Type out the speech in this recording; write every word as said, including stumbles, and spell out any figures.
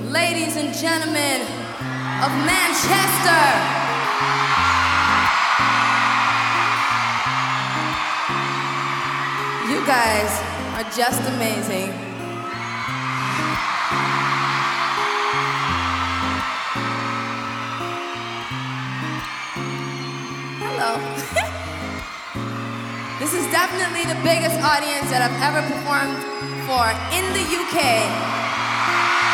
ladies and gentlemen of Manchester. You guys are just amazing. Hello. This is definitely the biggest audience that I've ever performed for in the U K.